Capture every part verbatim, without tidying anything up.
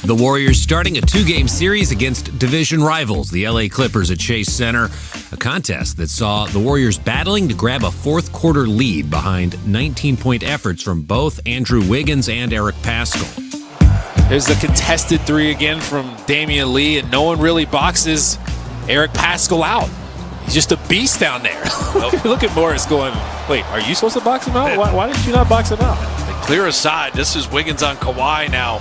The Warriors starting a two-game series against division rivals, the L A Clippers at Chase Center, a contest that saw the Warriors battling to grab a fourth-quarter lead behind nineteen-point efforts from both Andrew Wiggins and Eric Paschall. There's the contested three again from Damian Lee, and no one really boxes Eric Paschall out. He's just a beast down there. Look at Morris going, wait, are you supposed to box him out? Why, why did you not box him out? They clear aside. This is Wiggins on Kawhi now.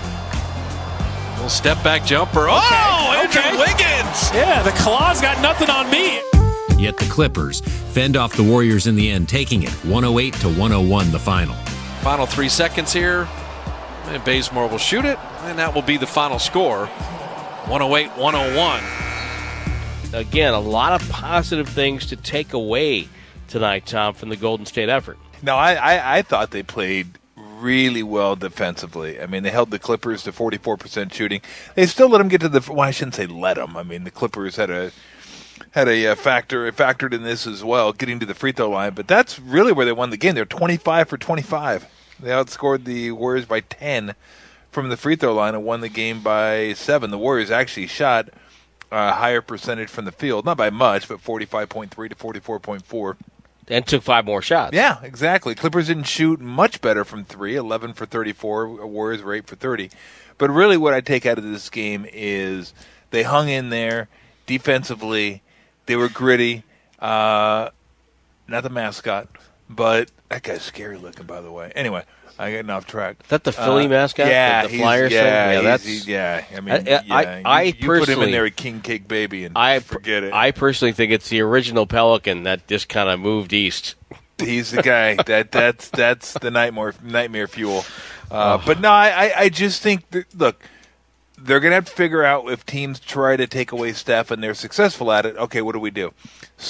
Little step back jumper. Okay, Oh, Andrew okay. Wiggins. Yeah, the claw's got nothing on me. Yet the Clippers fend off the Warriors in the end, taking it one oh eight to one oh one the final. Final three seconds here. And Bazemore will shoot it, and that will be the final score. one oh eight one oh one. Again, a lot of positive things to take away tonight, Tom, from the Golden State effort. No, I, I, I thought they played really well defensively. I mean, they held the Clippers to forty-four percent shooting. They still let them get to the. Well, I shouldn't say let them. I mean, the Clippers had a had a, a factor factored in this as well, getting to the free throw line. But that's really where they won the game. They're twenty-five for twenty-five. They outscored the Warriors by ten from the free throw line and won the game by seven. The Warriors actually shot a higher percentage from the field, not by much, but forty-five point three to forty-four point four. And took five more shots. Yeah, exactly. Clippers didn't shoot much better from three, eleven for thirty-four. Warriors were eight for thirty. But really what I take out of this game is they hung in there defensively. They were gritty. Uh, not the mascot, but that guy's scary looking, by the way. Anyway, I'm getting off track. Is that the Philly uh, mascot? Yeah, the, the he's- Flyers yeah, thing? Yeah, he's- that's he's- yeah. I mean, I- yeah. I- I you, you put him in personally- there, a king cake baby, and I forget it. I personally think it's the original Pelican that just kind of moved east. He's the guy that that's that's the nightmare nightmare fuel. Uh, oh. But no, I, I, I just think that, look, they're gonna have to figure out if teams try to take away Steph and they're successful at it. Okay, what do we do?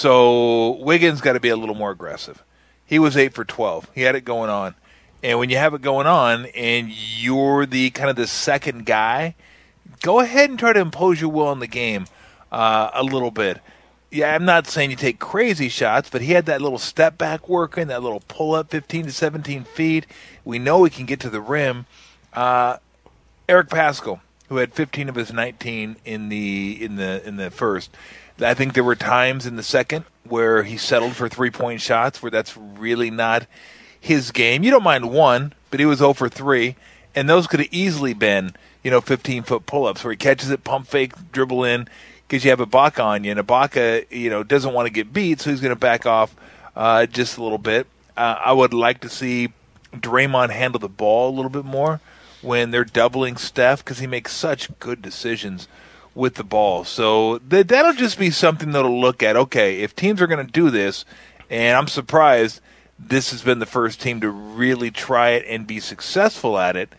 So Wiggins got to be a little more aggressive. He was eight for twelve. He had it going on, and when you have it going on and you're the kind of the second guy, go ahead and try to impose your will on the game uh, a little bit. Yeah, I'm not saying you take crazy shots, but he had that little step back working, that little pull up fifteen to seventeen feet. We know he can get to the rim. Uh, Eric Paschall, who had fifteen of his nineteen in the in the in the first. I think there were times in the second where he settled for three point shots where that's really not his game. You don't mind one, but he was zero for three, and those could have easily been, you know, fifteen foot pull ups where he catches it, pump fake, dribble in. Because you have Ibaka on you, and Ibaka, you know, doesn't want to get beat, so he's going to back off uh, just a little bit. Uh, I would like to see Draymond handle the ball a little bit more when they're doubling Steph, because he makes such good decisions with the ball. So th- that'll just be something that'll look at. Okay, if teams are going to do this, and I'm surprised this has been the first team to really try it and be successful at it.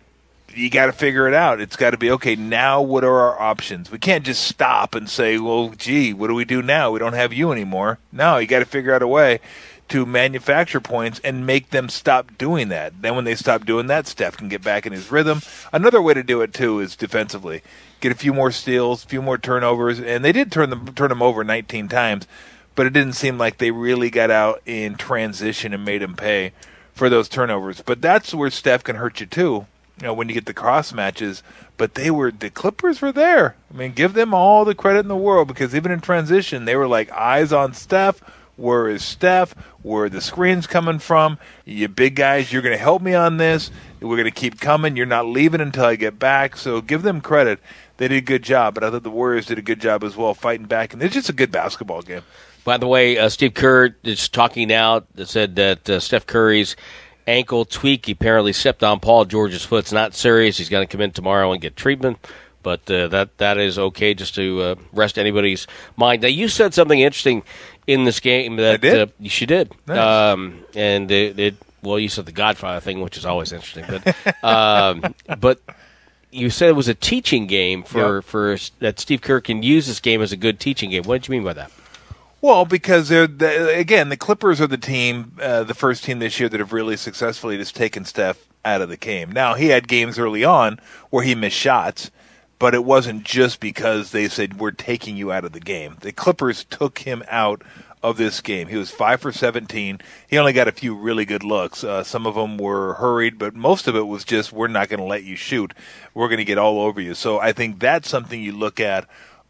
You got to figure it out. It's got to be, okay, now what are our options? We can't just stop and say, well, gee, what do we do now? We don't have you anymore. No, you got to figure out a way to manufacture points and make them stop doing that. Then when they stop doing that, Steph can get back in his rhythm. Another way to do it, too, is defensively. Get a few more steals, a few more turnovers. And they did turn them, turn them over nineteen times, but it didn't seem like they really got out in transition and made him pay for those turnovers. But that's where Steph can hurt you, too. You know, when you get the cross matches, but they were the Clippers were there. I mean, give them all the credit in the world, because even in transition, they were like eyes on Steph. Where is Steph? Where are the screens coming from? You big guys, you're going to help me on this. We're going to keep coming. You're not leaving until I get back. So give them credit. They did a good job, but I thought the Warriors did a good job as well, fighting back. And it's just a good basketball game. By the way, uh, Steve Kerr is talking now. That said that uh, Steph Curry's ankle tweak, he apparently stepped on Paul George's foot. It's not serious. He's going to come in tomorrow and get treatment, but uh, that that is okay, just to uh, rest anybody's mind. Now, you said something interesting in this game that I did? Uh, she did, Nice. um, and it, it. Well, you said the Godfather thing, which is always interesting, but um, but you said it was a teaching game for Yep. for that Steve Kerr can use this game as a good teaching game. What did you mean by that? Well, because they're the, again, the Clippers are the team, uh, the first team this year that have really successfully just taken Steph out of the game. Now, he had games early on where he missed shots, but it wasn't just because they said, we're taking you out of the game. The Clippers took him out of this game. He was five for seventeen. He only got a few really good looks. Uh, some of them were hurried, but most of it was just, we're not going to let you shoot. We're going to get all over you. So I think that's something you look at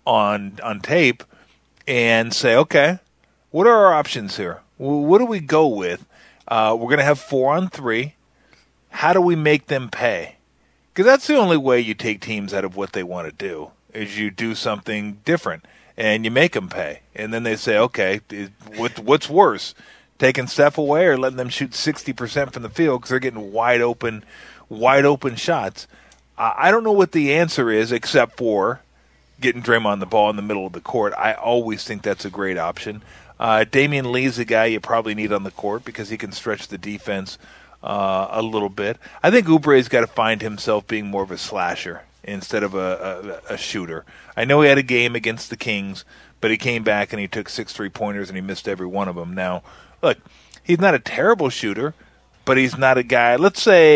on on tape and say, okay, what are our options here? What do we go with? Uh, we're going to have four on three. How do we make them pay? Because that's the only way you take teams out of what they want to do, is you do something different and you make them pay. And then they say, okay, what, what's worse, taking Steph away or letting them shoot sixty percent from the field because they're getting wide open, wide open shots? Uh, I don't know what the answer is except for getting Draymond the ball in the middle of the court. I always think that's a great option. Uh, Damian Lee's a guy you probably need on the court because he can stretch the defense uh, a little bit. I think Oubre's got to find himself being more of a slasher instead of a, a, a shooter. I know he had a game against the Kings, but he came back and he took six three-pointers and he missed every one of them. Now, look, he's not a terrible shooter, but he's not a guy, let's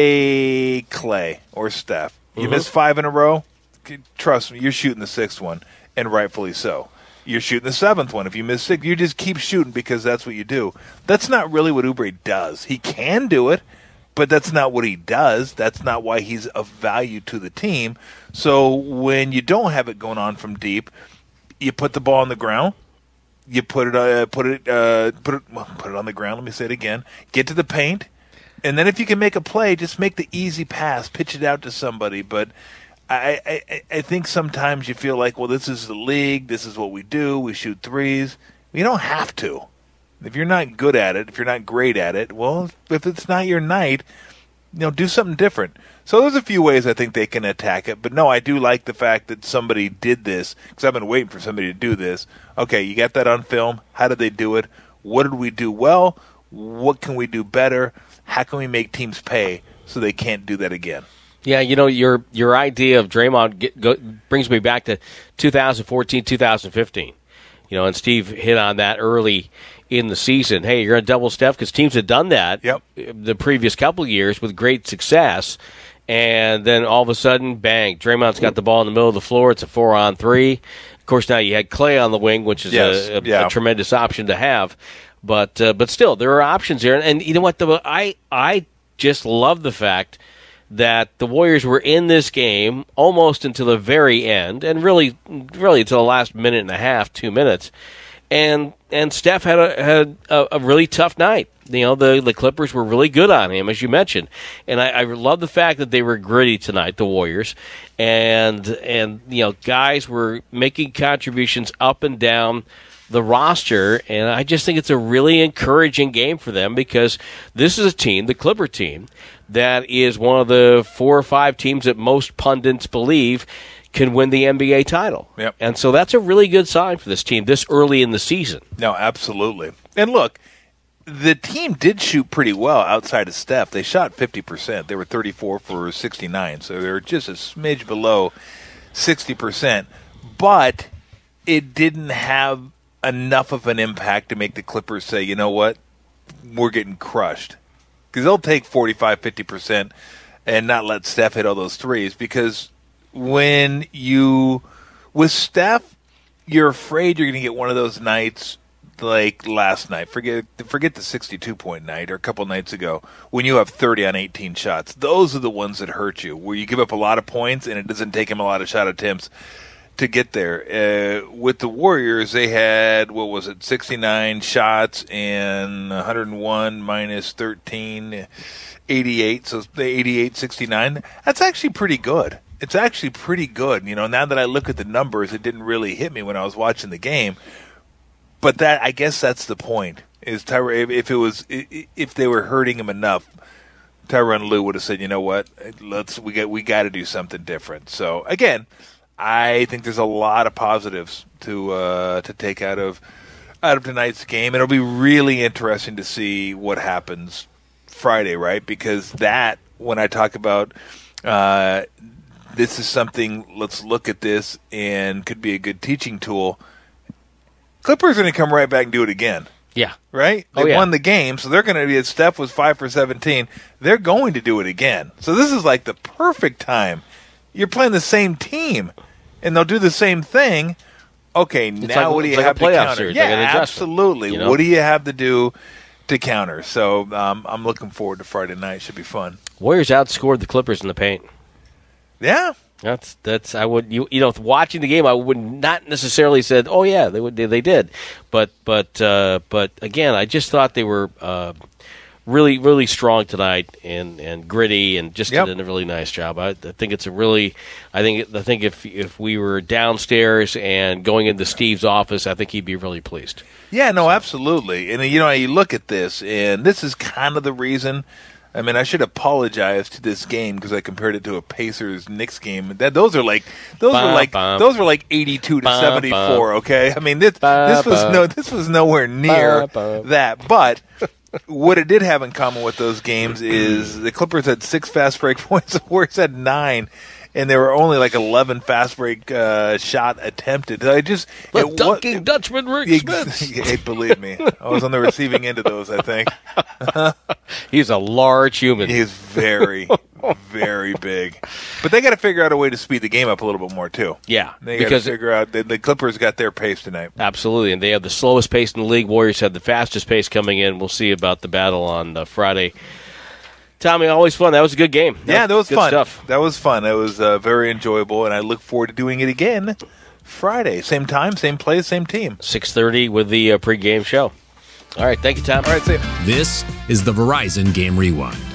say Clay or Steph. You mm-hmm. miss five in a row, trust me, you're shooting the sixth one, and rightfully so. You're shooting the seventh one. If you miss six, you just keep shooting because that's what you do. That's not really what Oubre does. He can do it, but that's not what he does. That's not why he's of value to the team. So when you don't have it going on from deep, you put the ball on the ground. You put it, uh, put it, uh, put it, well, put it on the ground. Let me say it again. Get to the paint, and then if you can make a play, just make the easy pass, pitch it out to somebody. But I, I, I think sometimes you feel like, well, this is the league. This is what we do. We shoot threes. You don't have to. If you're not good at it, if you're not great at it, well, if it's not your night, you know, do something different. So there's a few ways I think they can attack it. But, no, I do like the fact that somebody did this because I've been waiting for somebody to do this. Okay, you got that on film. How did they do it? What did we do well? What can we do better? How can we make teams pay so they can't do that again? Yeah, you know, your your idea of Draymond get, go, brings me back to two thousand fourteen, two thousand fifteen. You know, and Steve hit on that early in the season. Hey, you're going to double Steph because teams had done that yep. the previous couple of years with great success. And then all of a sudden, bang, Draymond's got the ball in the middle of the floor. It's a four-on-three. Of course, now you had Clay on the wing, which is yes. a, a, yeah. a tremendous option to have. But uh, but still, there are options here. And, and you know what? The, I I just love the fact that the Warriors were in this game almost until the very end, and really, really until the last minute and a half, two minutes. And and Steph had a had a, a really tough night. You know, the the Clippers were really good on him, as you mentioned. And I, I love the fact that they were gritty tonight, the Warriors, and and you know, guys were making contributions up and down the roster, and I just think it's a really encouraging game for them because this is a team, the Clipper team, that is one of the four or five teams that most pundits believe can win the N B A title. Yep. And so that's a really good sign for this team this early in the season. No, absolutely. And look, the team did shoot pretty well outside of Steph. They shot fifty percent. They were thirty-four for sixty-nine, so they were just a smidge below sixty percent. But it didn't have enough of an impact to make the Clippers say, you know what, we're getting crushed. Because they'll take forty-five, fifty percent and not let Steph hit all those threes. Because when you, with Steph, you're afraid you're going to get one of those nights like last night. Forget forget the sixty-two point night or a couple nights ago when you have thirty on eighteen shots. Those are the ones that hurt you, where you give up a lot of points and it doesn't take him a lot of shot attempts to get there. Uh, with the Warriors, they had, what was it, sixty-nine shots and one hundred one minus thirteen, eighty-eight. So the eighty-eight sixty-nine. That's actually pretty good. It's actually pretty good. You know, now that I look at the numbers, it didn't really hit me when I was watching the game. But that, I guess that's the point. Is Tyronn, if it was, if they were hurting him enough, Tyronn Lue would have said, you know what, let's we get we got to do something different. So again, I think there's a lot of positives to uh, to take out of out of tonight's game. It'll be really interesting to see what happens Friday, right? Because that, when I talk about uh, this is something, let's look at this and could be a good teaching tool. Clippers are going to come right back and do it again. Yeah. Right? They oh, yeah. won the game, so they're going to be, as Steph was five for seventeen, they're going to do it again. So this is like the perfect time. You're playing the same team, and they'll do the same thing. okay, It's now like- what do it's you like a have to playoff counter? series, Yeah, like an adjustment, absolutely. you know? What do you have to do to counter? So um, I'm looking forward to Friday night. Should be fun. Warriors outscored the Clippers in the paint. Yeah. That's that's I would you you know watching the game I would not necessarily said oh yeah they would they, they did, but but uh, but again I just thought they were uh, really really strong tonight and, and gritty and just Yep. did a really nice job. I, I think it's a really I think I think if if we were downstairs and going into Steve's office I think he'd be really pleased. Yeah, no, absolutely. And, you know, you look at this, and this is kind of the reason. I mean, I should apologize to this game because I compared it to a Pacers-Knicks game. That those are like those Bum, were like bum. those were like eighty-two to Bum, seventy-four. bum. Okay, I mean this Bum, this was bum. no this was nowhere near Bum, bum. that. But what it did have in common with those games is the Clippers had six fast break points, the Warriors had nine. And there were only like eleven fast break uh, shot attempted. I just The it wa- dunking Dutchman Rick Smith. Hey, believe me, I was on the receiving end of those. I think He's a large human. he's very, very big. But they got to figure out a way to speed the game up a little bit more too. Yeah, They got to because figure out the, the Clippers got their pace tonight. absolutely, and they have the slowest pace in the league. Warriors had the fastest pace coming in. We'll see about the battle on uh, Friday. Tommy, always fun. That was a good game. Yeah, that was good fun. stuff. That was fun. It was uh, very enjoyable, and I look forward to doing it again Friday, same time, same place, same team. six thirty with the uh, pregame show. All right, thank you, Tom. All right, see ya. This is the Verizon Game Rewind.